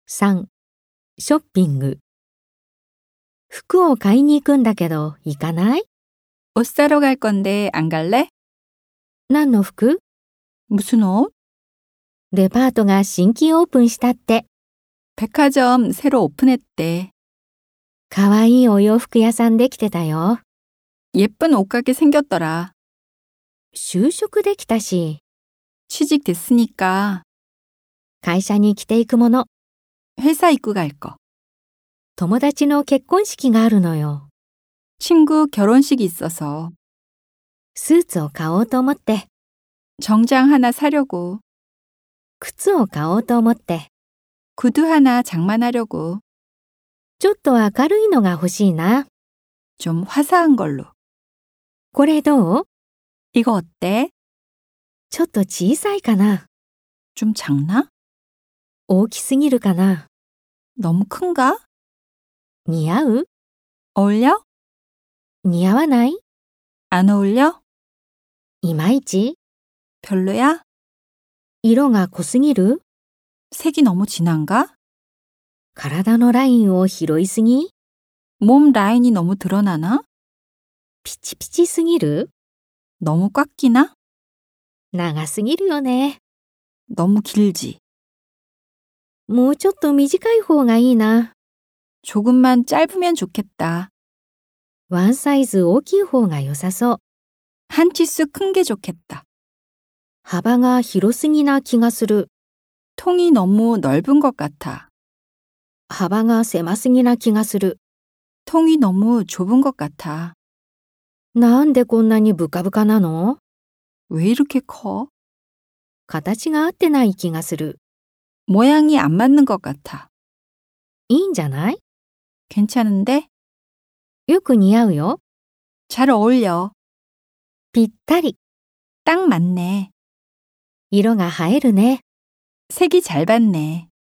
3. ショッピング。服を買いに行くんだけど行かない？ 옷 사러 갈 건데 안 갈래? 何の服？ 무슨 옷? デパートが新規オープンしたって。 백화점 새로 오픈했대. かわいいお洋服屋さんできてたよ。 예쁜 옷가게 생겼더라. 就職できたし、 취직됐으니까 会社に着ていくもの。 회사 입고 갈 거. 友達の結婚式があるのよ。 친구 결혼식이 있어서 スーツを買おうと思って、 정장 하나 사려고 靴を買おうと思って、 구두 하나 장만하려고 ちょっと明るいのが欲しいな。 좀 화사한 걸로. これどう？ 이거 어때? ちょっと小さいかな？ 좀 작나? 大きすぎるかな？ 너무 큰가? 似合う？ 어울려? 似合わない？ 안 어울려? いまいち？ 별로야? 色が濃すぎる？ 색이 너무 진한가? 体のラインを拾いすぎ？ 몸 라인이 너무 드러나나? ピチピチすぎる？ 너무 꽉 끼나? 長すぎるよね。 너무 길지? もうちょっと短い方がいいな。 조금만 짧으면 좋겠다. ワンサイズ大きい方が良さそう。 한 치수 큰 게 좋겠다. 幅が広すぎな気がする。 통이 너무 넓은 것 같아. 幅が狭すぎな気がする。 통이 너무 좁은 것 같아. なんでこんなにブカブカなの？ 왜 이렇게 커? 形が合ってない気がする。 모양이 안 맞는 것 같아. いいんじゃない？ 괜찮은데? よく似合うよ。 잘 어울려. ぴったり。 딱 맞네. 色が映えるね。 색이 잘 받네.